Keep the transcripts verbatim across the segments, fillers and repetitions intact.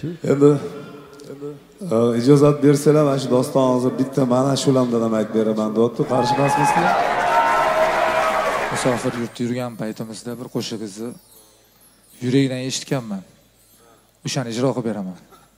Endi ijozat bersalar mana shu doston hozir bitta mana shulamdan ham aytib beraman deyapti. Qarshi emasmisiz? Musofir yurtda yurgan paytimizda bir qo'shig'ingizni yurakdan eshitganman. O'shani ijro qilib beraman.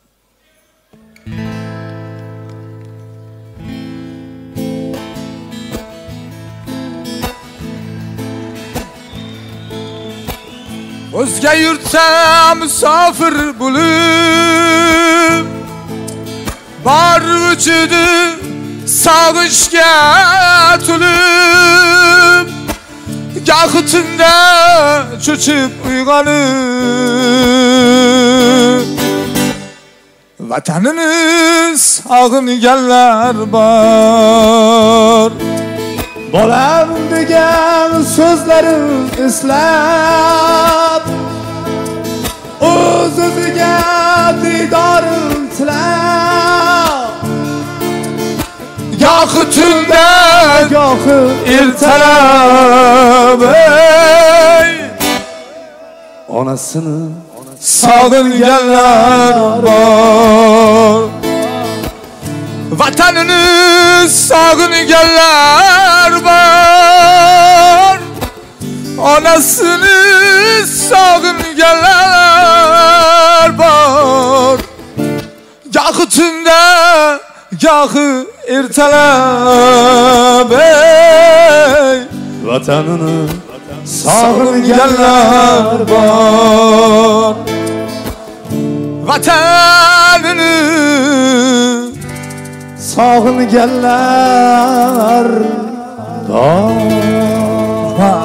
O'zga yurtda musofir bo'lib, bor vujudim sog'ishga to'lib, goh tunda cho'chib uyg'onib, vatanini sog'inganlar bor. Bolam degan so'zlarim eslab, o'ziga didorim tilab, gohi tunda gohi ertalab onasini sog'inganlar bor. Vatanini sog'inganlar bor. Onasini sog'inganlar bor. Gohi tunda gohi ertalab vatanini sog'inganlar bor. Vatanini sog'inganlar bor.